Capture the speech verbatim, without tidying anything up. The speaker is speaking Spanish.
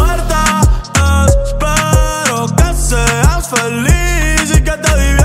puerta. Espero que seas feliz y que te diviertas.